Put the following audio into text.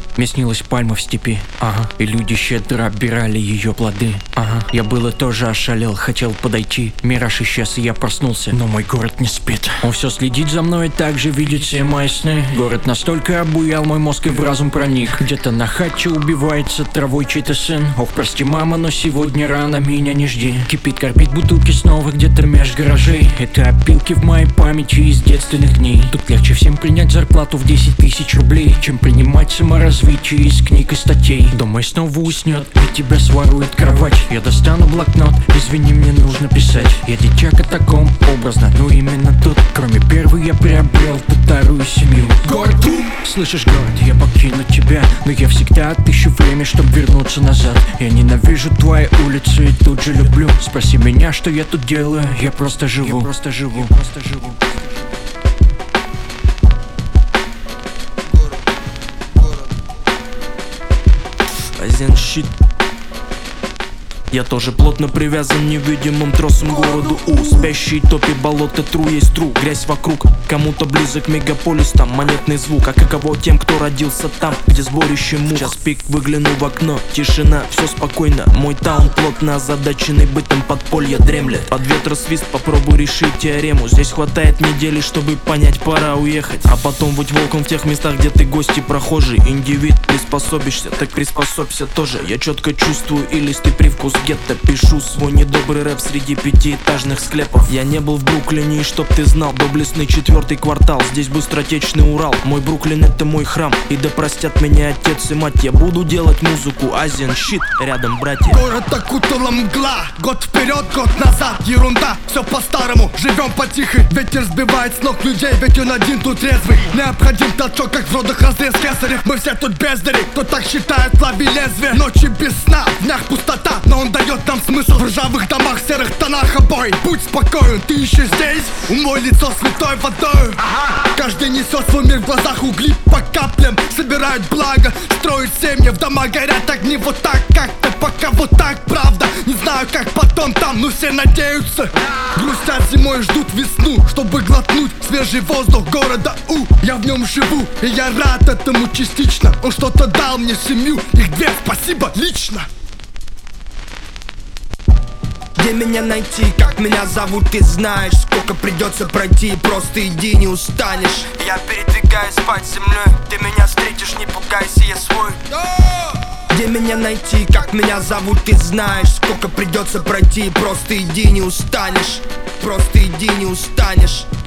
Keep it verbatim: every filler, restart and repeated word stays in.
Мне снилась пальма в степи, ага. И люди щедро обирали ее плоды, ага. Я было тоже ошалел, хотел подойти. Мираж исчез, и я проснулся, но мой город не спит. Он все следит за мной, так же видит все мои сны. Город настолько обуял мой мозг и в разум проник. Где-то на хаче убивается травой чей-то сын. Ох, прости, мама, но сегодня рано, меня не жди. Кипит, корпит бутылки снова где-то меж гаражей. Это опилки в моей памяти из детственных дней. Тут легче всем принять зарплату в десять тысяч рублей, чем принимать саморазвитие из книг и статей. Дома снова уснет, и тебя сворует кровать. Я достану блокнот, извини, мне нужно писать. Я дитя катакомб, образно, но именно тут. Кроме первой я приобрел тут вторую семью. Город, слышишь, город, я покину тебя, но я всегда отыщу время, чтобы вернуться назад. Я ненавижу твои улицы и тут же люблю. Спроси меня, что я тут делаю, я просто живу. Я просто живу, я просто живу. Азен щит. Я тоже плотно привязан невидимым тросом к городу У. Спящий топи, болото, тру есть тру. Грязь вокруг, кому-то близок мегаполис. Там монетный звук, а каково тем, кто родился там, где сборище мух. Час пик, выгляну в окно, тишина, все спокойно. Мой таун плотно озадаченный бытом, подполье дремлет. Под ветросвист, попробуй решить теорему. Здесь хватает недели, чтобы понять, пора уехать. А потом быть волком в тех местах, где ты гость и прохожий. Индивид, приспособишься, так приспособься тоже. Я четко чувствую и листый привкус гетто. Пишу свой недобрый рэп среди пятиэтажных склепов. Я не был в Бруклине, и чтоб ты знал, доблестный четвертый квартал. Здесь быстротечный Урал. Мой Бруклин — это мой храм, и да простят меня отец и мать. Я буду делать музыку, Азен щит, рядом братья. Город окутала мгла, год вперед, год назад, ерунда, все по-старому, живем потихо. Ветер сбивает с ног людей, ведь он один тут резвый. Необходим толчок, как в родах разрез кесарев. Мы все тут бездари, кто так считает, лови лезвие. Ночи без сна, в днях пустота, но он дает нам смысл. В ржавых домах, серых тонах обои. Будь спокоен, ты еще здесь, умой лицо святой водой. Каждый несет свой мир в глазах, угли по каплям собирают благо, строят семьи, в дома горят огни. Вот так как-то, пока вот так, правда. Не знаю, как потом там, но все надеются. Грустят зимой, ждут весну, чтобы глотнуть свежий воздух города У. Я в нем живу, и я рад этому частично. Он что-то дал мне, семью, их две, спасибо лично. Где меня найти, как меня зовут, ты знаешь. Сколько придется пройти, просто иди, не устанешь. Я передвигаюсь под землей, ты меня встретишь, не пугайся, я свой. Где меня найти, как меня зовут, ты знаешь. Сколько придется пройти, просто иди, не устанешь. Просто иди, не устанешь.